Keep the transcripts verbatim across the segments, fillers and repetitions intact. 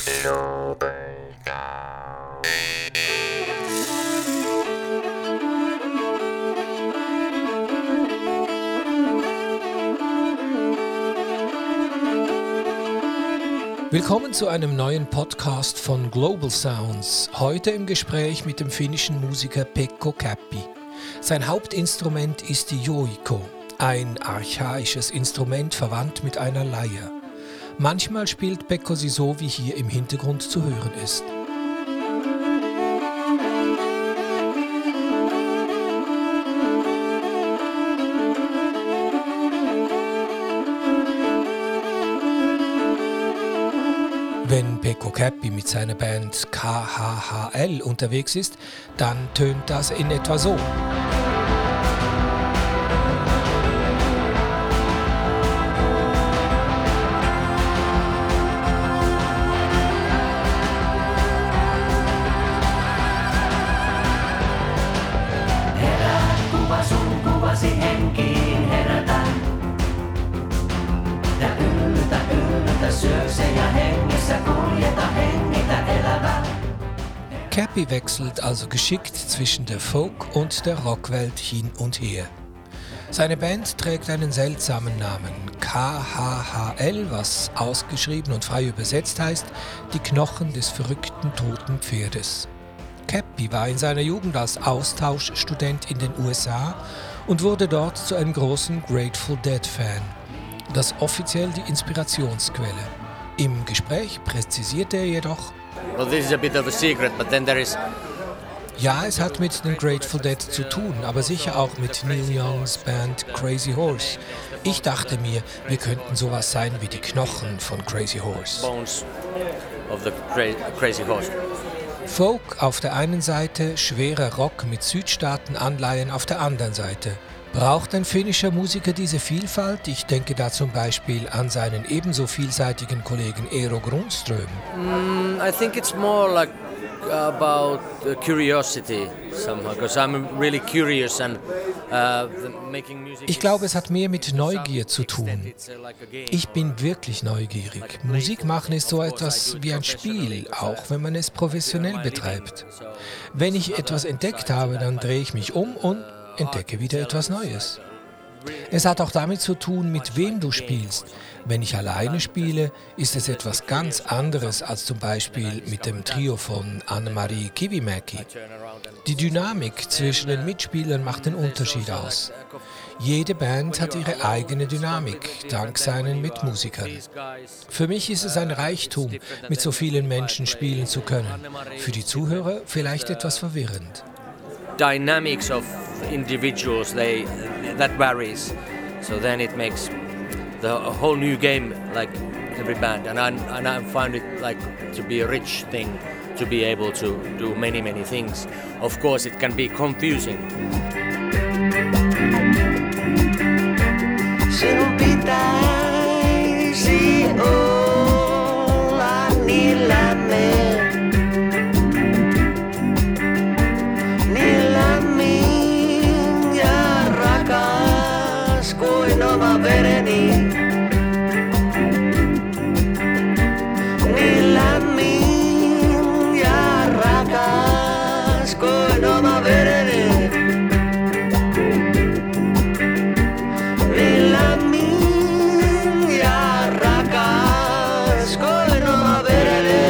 Willkommen zu einem neuen Podcast von Global Sounds. Heute im Gespräch mit dem finnischen Musiker Pekko Käppi. Sein Hauptinstrument ist die Joiko, ein archaisches Instrument verwandt mit einer Leier. Manchmal spielt Pekko sie so, wie hier im Hintergrund zu hören ist. Wenn Pekko Käppi mit seiner Band K H H L unterwegs ist, dann tönt das in etwa so. Käppi wechselt also geschickt zwischen der Folk- und der Rockwelt hin und her. Seine Band trägt einen seltsamen Namen, K H H L, was ausgeschrieben und frei übersetzt heißt, die Knochen des verrückten toten Pferdes. Käppi war in seiner Jugend als Austauschstudent in den U S A und wurde dort zu einem großen Grateful Dead-Fan. Das offiziell die Inspirationsquelle. Im Gespräch präzisierte er jedoch: Well, this is a bit of a secret, but then there is... Ja, es hat mit den Grateful Dead zu tun, aber sicher auch mit Neil Youngs Band Crazy Horse. Ich dachte mir, wir könnten sowas sein wie die Knochen von Crazy Horse. Bones of the cra- Crazy Horse. Folk auf der einen Seite, schwerer Rock mit Südstaaten-Anleihen auf der anderen Seite. Braucht ein finnischer Musiker diese Vielfalt? Ich denke da zum Beispiel an seinen ebenso vielseitigen Kollegen Eero Grundström. Mm, I think it's more like about uh, curiosity somehow, because I'm really curious and uh, making music. Ich glaube, es hat mehr mit Neugier zu tun. Ich bin wirklich neugierig. Musik machen ist so etwas wie ein Spiel, auch wenn man es professionell betreibt. Wenn ich etwas entdeckt habe, dann drehe ich mich um und entdecke wieder etwas Neues. Es hat auch damit zu tun, mit wem du spielst. Wenn ich alleine spiele, ist es etwas ganz anderes als zum Beispiel mit dem Trio von Anne-Marie Kivimäki. Die Dynamik zwischen den Mitspielern macht den Unterschied aus. Jede Band hat ihre eigene Dynamik, dank seinen Mitmusikern. Für mich ist es ein Reichtum, mit so vielen Menschen spielen zu können. Für die Zuhörer vielleicht etwas verwirrend. Dynamics of individuals, they that varies, so then it makes the a whole new game, like every band, and I and I find it like to be a rich thing to be able to do many many things. Of course, it can be confusing. Sinun pitäisi olla niin lämmin. Kuin oma vereni, niin lämmin ja rakas kuin oma vereni, niin lämmin ja rakas kuin oma vereni.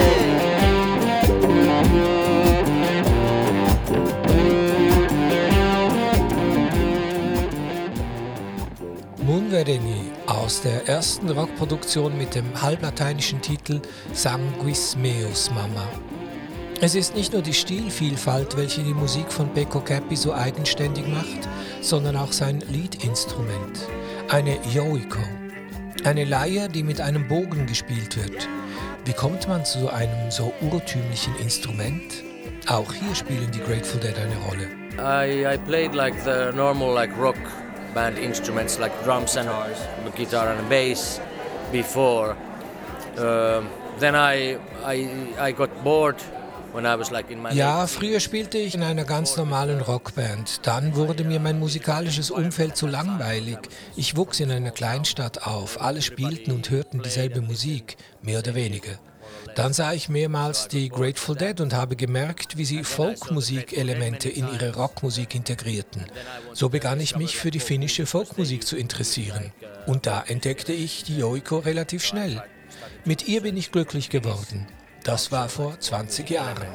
Munvereni aus der ersten Rockproduktion mit dem halblateinischen Titel Sanguis meus Mama. Es ist nicht nur die Stilvielfalt, welche die Musik von Pekko Käppi so eigenständig macht, sondern auch sein Leadinstrument, eine Joiko, eine Leier, die mit einem Bogen gespielt wird. Wie kommt man zu einem so urtümlichen Instrument? Auch hier spielen die Grateful Dead eine Rolle. I, I played like the normal like rock band instruments like drums and guitar and bass before. Uh, then I, I I got bored when I was like in my Ja, früher spielte ich in einer ganz normalen Rockband. Dann wurde mir mein musikalisches Umfeld zu langweilig. Ich wuchs in einer Kleinstadt auf. Alle spielten und hörten dieselbe Musik, mehr oder weniger. Dann sah ich mehrmals die Grateful Dead und habe gemerkt, wie sie Folkmusik-Elemente in ihre Rockmusik integrierten. So begann ich mich für die finnische Folkmusik zu interessieren. Und da entdeckte ich die Jouko relativ schnell. Mit ihr bin ich glücklich geworden. Das war vor zwanzig Jahren.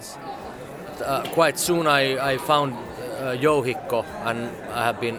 Uh, quite soon I, I found uh, Jouhikko and I have been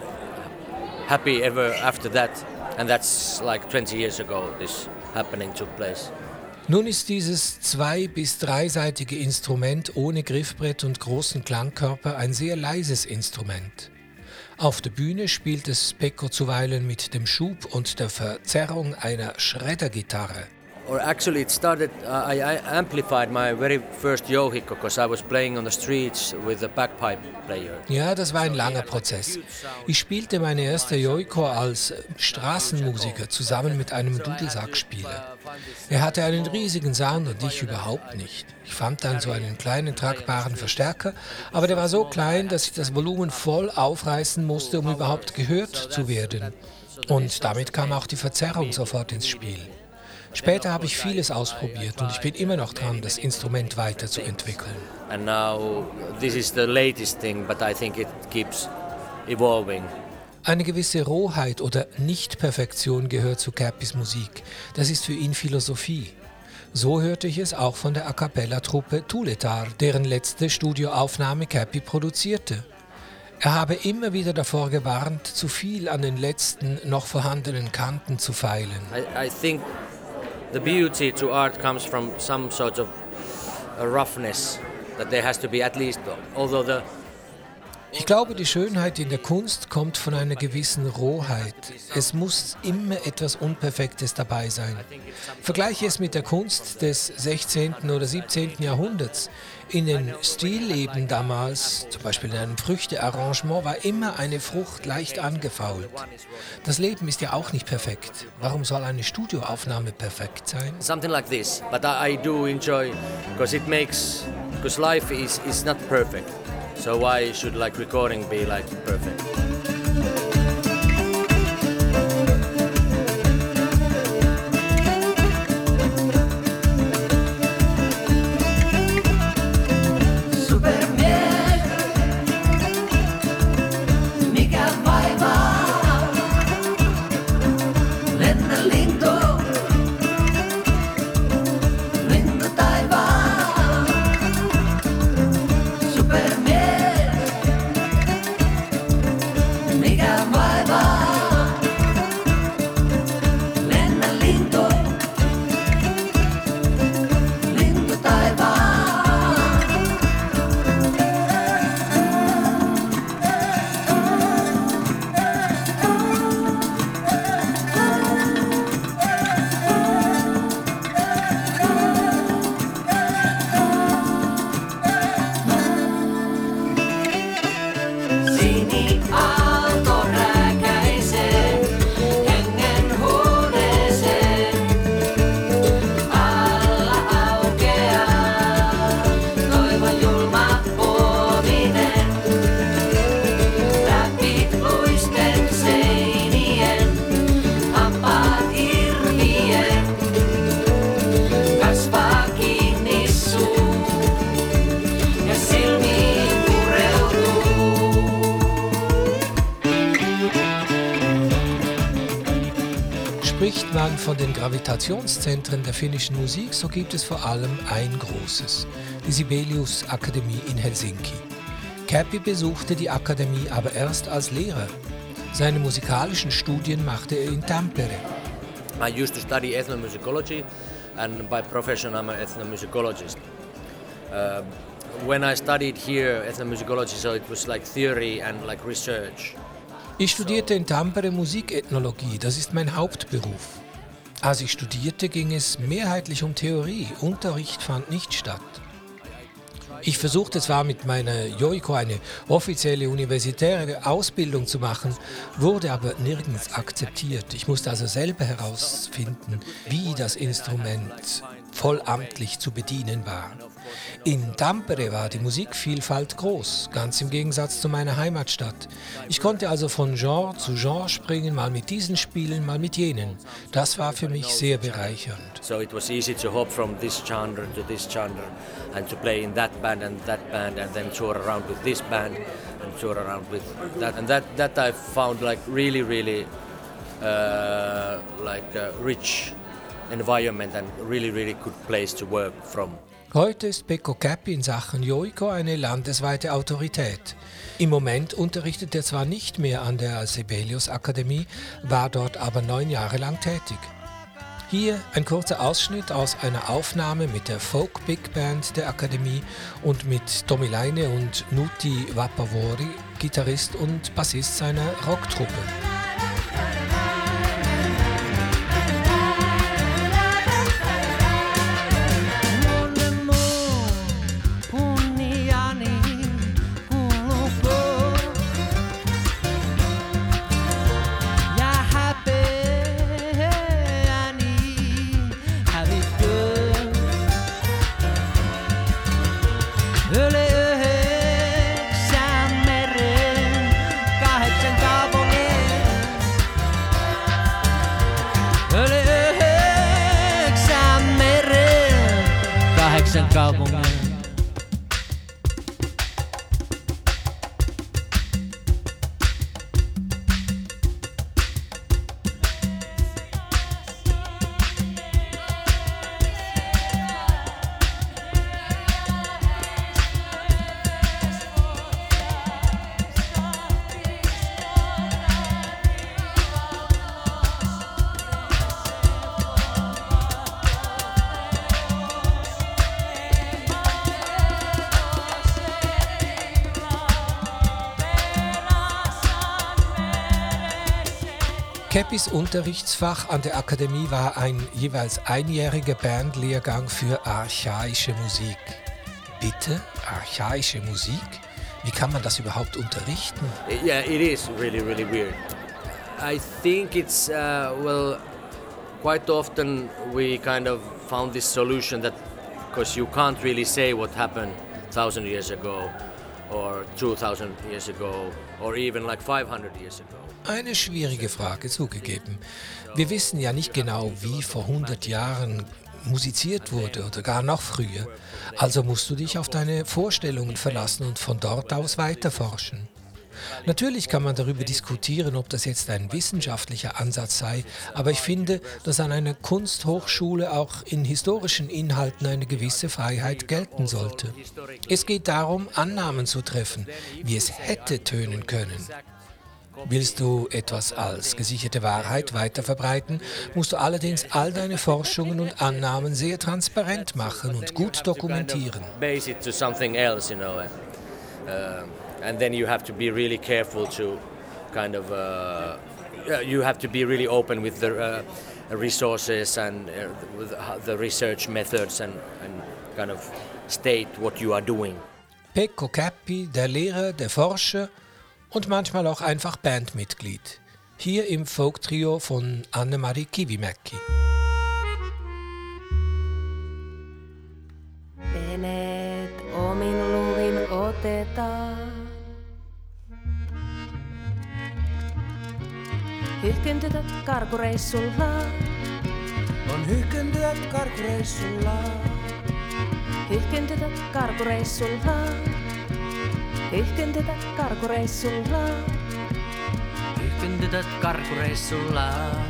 happy ever after that. And that's like twenty years ago this happening took place. Nun ist dieses zwei- bis dreiseitige Instrument ohne Griffbrett und großen Klangkörper ein sehr leises Instrument. Auf der Bühne spielt es Pekko zuweilen mit dem Schub und der Verzerrung einer Schreddergitarre. Or actually it started, uh, I, I amplified my very first Jouhikko because I was playing on the streets with a bagpipe player. Ja, das war ein langer Prozess. Ich spielte meine erste Jouhikko als Straßenmusiker zusammen mit einem Dudelsackspieler. Er hatte einen riesigen Sound und ich überhaupt nicht. Ich fand dann so einen kleinen tragbaren Verstärker, aber der war so klein, dass ich das Volumen voll aufreißen musste, um überhaupt gehört zu werden. Und damit kam auch die Verzerrung sofort ins Spiel. Später habe ich vieles ausprobiert und ich bin immer noch dran, das Instrument weiterzuentwickeln. And now this is the latest thing, but I think it keeps evolving. Eine gewisse Rohheit oder Nicht-Perfektion gehört zu Käppis Musik. Das ist für ihn Philosophie. So hörte ich es auch von der A-Cappella-Truppe Tuletar, deren letzte Studioaufnahme Käppi produzierte. Er habe immer wieder davor gewarnt, zu viel an den letzten noch vorhandenen Kanten zu feilen. I, I think the beauty to art comes from some sort of a roughness, that there has to be at least, although the Ich glaube, die Schönheit in der Kunst kommt von einer gewissen Rohheit. Es muss immer etwas Unperfektes dabei sein. Vergleiche es mit der Kunst des sechzehnten oder siebzehnten Jahrhunderts. In den Stilleben damals, zum Beispiel in einem Früchtearrangement, war immer eine Frucht leicht angefault. Das Leben ist ja auch nicht perfekt. Warum soll eine Studioaufnahme perfekt sein? something like this, but I, I do enjoy because it makes, because life is, is not perfect. So why should like recording be like perfect? Supermies, mikä vaivaa, lennä lintu, lintu taivaan. Supermies, mikä vaivaa, lennä lintu, lintu taivaan. Siniaalto rääkäisee hengen huoneeseen. Alla aukeaa toivon julma huominen. Läpi luisten seinien, hampaat irvien. Kasvaa kiinni suu ja silmiin pureutuu. Spricht man von den Gravitationszentren der finnischen Musik, so gibt es vor allem ein großes, die Sibelius-Akademie in Helsinki. Käppi besuchte die Akademie aber erst als Lehrer. Seine musikalischen Studien machte er in Tampere. I used to study ethnomusicology, and by profession I'm an ethnomusicologist. Uh, when I studied here ethnomusicology, so it was like theory and like research. Ich studierte in Tampere Musikethnologie, das ist mein Hauptberuf. Als ich studierte, ging es mehrheitlich um Theorie, Unterricht fand nicht statt. Ich versuchte zwar mit meiner Jouhiko eine offizielle universitäre Ausbildung zu machen, wurde aber nirgends akzeptiert. Ich musste also selber herausfinden, wie das Instrument vollamtlich zu bedienen war. In Tampere war die Musikvielfalt groß, ganz im Gegensatz zu meiner Heimatstadt. Ich konnte also von Genre zu Genre springen, mal mit diesen spielen, mal mit jenen. Das war für mich sehr bereichernd. So it was easy to hop from this genre to this genre and to play in that band and that band and then tour around with this band and tour around with that. And that, that I found like really, really uh, like a rich environment and really, really good place to work from. Heute ist Pekko Käppi in Sachen Yoiko eine landesweite Autorität. Im Moment unterrichtet er zwar nicht mehr an der Sibelius Akademie, war dort aber neun Jahre lang tätig. Hier ein kurzer Ausschnitt aus einer Aufnahme mit der Folk Big Band der Akademie und mit Tomi Laine und Nuti Vapavori, Gitarrist und Bassist seiner Rocktruppe. Käppis Unterrichtsfach an der Akademie war ein jeweils einjähriger Bandlehrgang für archaische Musik. Bitte? Archaische Musik? Wie kann man das überhaupt unterrichten? Yeah, it is really, really weird. I think it's, uh, well, quite often we kind of found this solution that, because you can't really say what happened a thousand years ago, or two thousand years ago, or even like five hundred years ago. Eine schwierige Frage, zugegeben. Wir wissen ja nicht genau, wie vor hundert Jahren musiziert wurde oder gar noch früher. Also musst du dich auf deine Vorstellungen verlassen und von dort aus weiterforschen. Natürlich kann man darüber diskutieren, ob das jetzt ein wissenschaftlicher Ansatz sei, aber ich finde, dass an einer Kunsthochschule auch in historischen Inhalten eine gewisse Freiheit gelten sollte. Es geht darum, Annahmen zu treffen, wie es hätte tönen können. Willst du etwas als gesicherte Wahrheit weiterverbreiten, musst du allerdings all deine Forschungen und Annahmen sehr transparent machen und gut dokumentieren. Base it to something else, you know, uh, and then you have to be really careful to kind of, uh, you have to be really open with the uh, resources and uh, with the research methods and, and kind of state what you are doing. Pekko Käppi, der Lehrer, der Forscher und manchmal auch einfach Bandmitglied. Hier im Folk-Trio von Anne-Mari Kivimäki. Veneet omin luvin otetaan. Hyhkyn tytöt karkureissulla. On hyhkyn tytöt karkureissulla. Hyhkyn tytöt karkureissulla. Hyhkyn tytöt karkureissulla. Hyhkyn tytöt karkureissulla.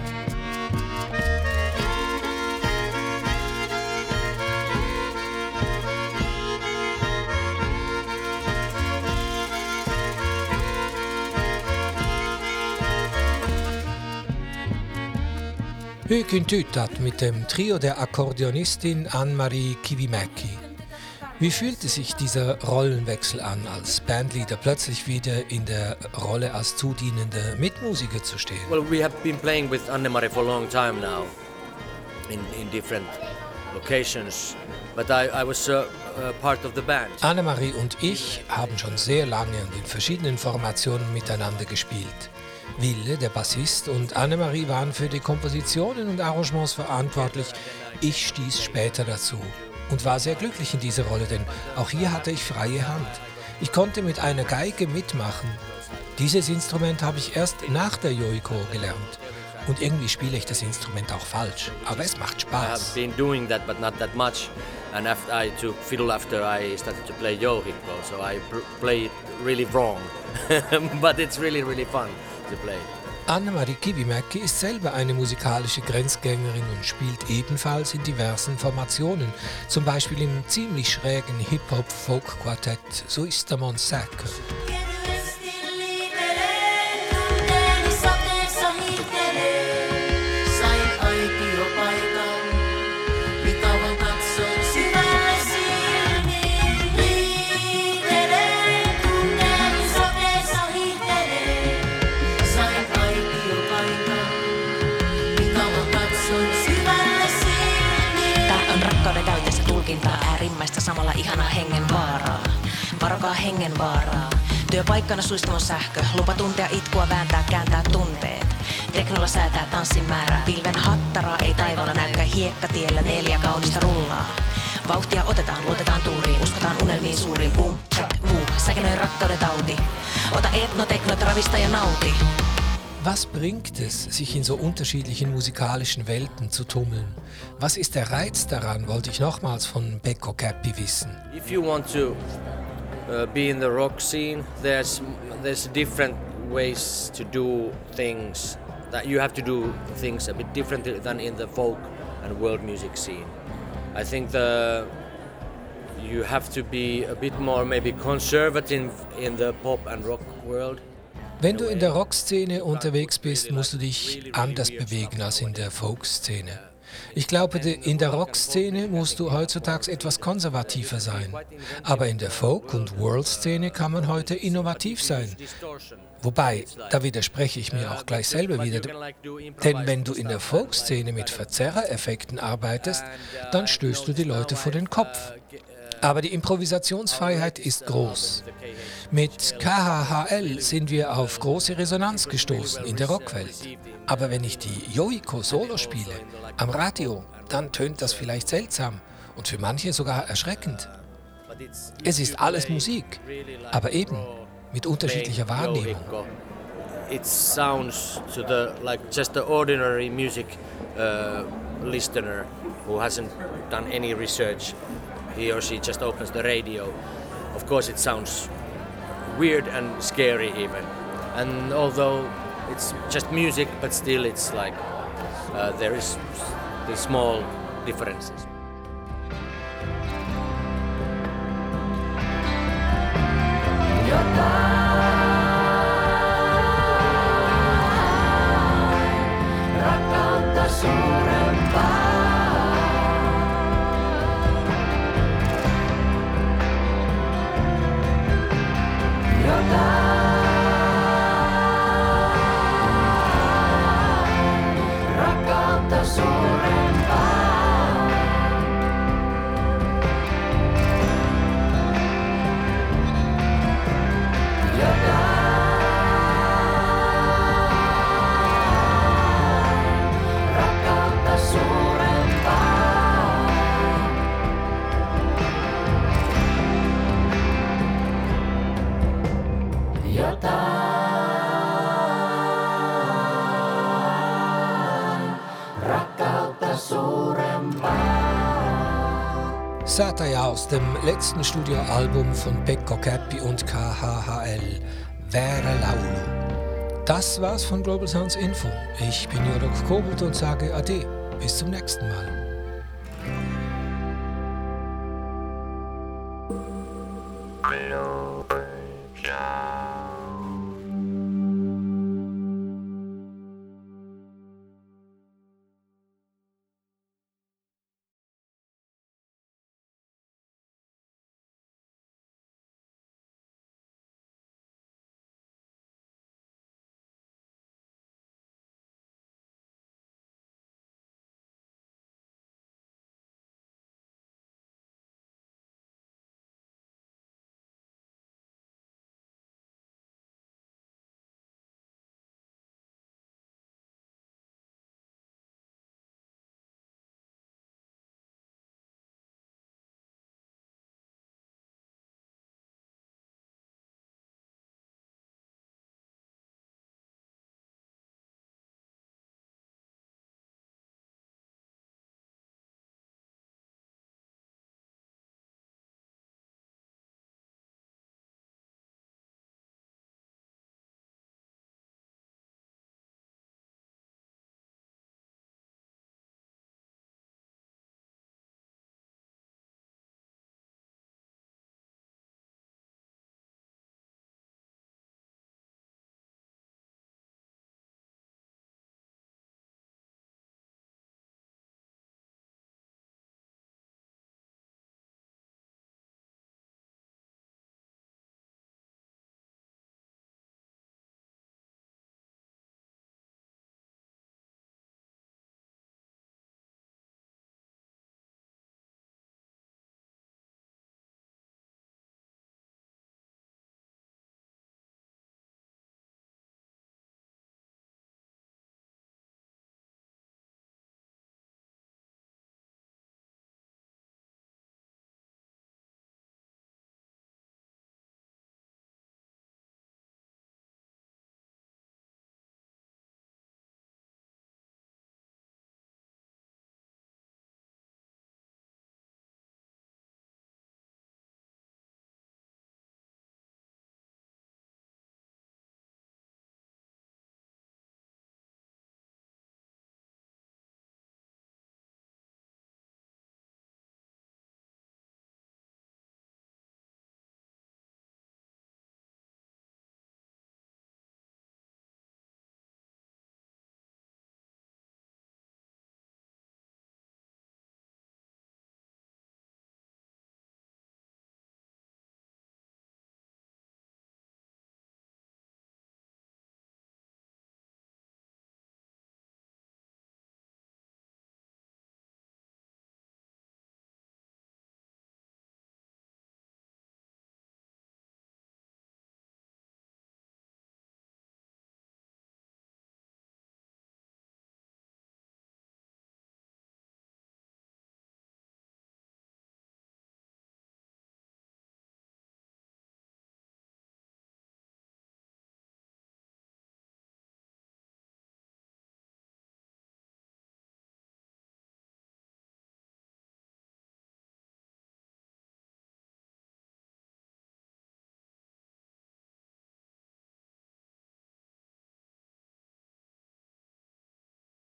Hyhkyn tytöt mit dem Trio der Akkordeonistin Anne-Mari Kivimäki. Wie fühlte sich dieser Rollenwechsel an, als Bandleader plötzlich wieder in der Rolle als zudienender Mitmusiker zu stehen? Well, we have been playing with Anne-Mari for a long time now, in, in different locations, but I, I was uh, uh, part of the band. Anne-Mari und ich haben schon sehr lange und in verschiedenen Formationen miteinander gespielt. Wille, der Bassist, und Annemarie waren für die Kompositionen und Arrangements verantwortlich. Ich stieß später dazu und war sehr glücklich in dieser Rolle, denn auch hier hatte ich freie Hand. Ich konnte mit einer Geige mitmachen. Dieses Instrument habe ich erst nach der Yoiko gelernt. Und irgendwie spiele ich das Instrument auch falsch, aber es macht Spaß. I've been doing that, but not that much. And after I took fiddle after I started to play Yoiko, so I play it really wrong. But it's really, really fun to play. Annemarie Kivimäki ist selber eine musikalische Grenzgängerin und spielt ebenfalls in diversen Formationen, zum Beispiel im ziemlich schrägen Hip-Hop-Folk-Quartett Suistamon Säcker. Äärimmäistä samalla ihana hengenvaaraa. Varokaa hengenvaaraa. Työpaikkana Suistamon sähkö. Lupa tuntea itkua, vääntää, kääntää tunteet. Teknolla säätää tanssin määrää. Pilven hattaraa ei taivaalla näykään. Hiekkatiellä neljä kaunista rullaa. Vauhtia otetaan, luotetaan tuuriin. Uskotaan unelmiin suuriin. Boom, check, boom. Säkenöi rakkauden tauti. Ota etno, tekno, ravista ja nauti. Was bringt es, sich in so unterschiedlichen musikalischen Welten zu tummeln? Was ist der Reiz daran, wollte ich nochmals von Pekko Käppi wissen. If you want to uh, be in the rock scene, there's there's different ways to do things. That you have to do things a bit differently than in the folk and world music scene. I think the you have to be a bit more maybe conservative in the pop and rock world. Wenn du in der Rockszene unterwegs bist, musst du dich anders bewegen als in der Folkszene. Ich glaube, in der Rockszene musst du heutzutage etwas konservativer sein. Aber in der Folk- und World-Szene kann man heute innovativ sein. Wobei, da widerspreche ich mir auch gleich selber wieder. Denn wenn du in der Folk-Szene mit Verzerrereffekten arbeitest, dann stößt du die Leute vor den Kopf. Aber die Improvisationsfreiheit ist groß. Mit K H H L sind wir auf große Resonanz gestoßen in der Rockwelt. Aber wenn ich die Yoiko Solo spiele, am Radio, dann tönt das vielleicht seltsam und für manche sogar erschreckend. Es ist alles Musik, aber eben mit unterschiedlicher Wahrnehmung. It sounds to the like just the ordinary music uh, listener who hasn't done any research. He or she just opens the radio. Of course it sounds weird and scary even. And although it's just music, but still it's like uh, there is the small differences. Sataya aus dem letzten Studioalbum von Pekko Käppi und K H H L, Väärä laulu. Das war's von Global Sounds Info. Ich bin Jörg Kobold und sage Ade. Bis zum nächsten Mal.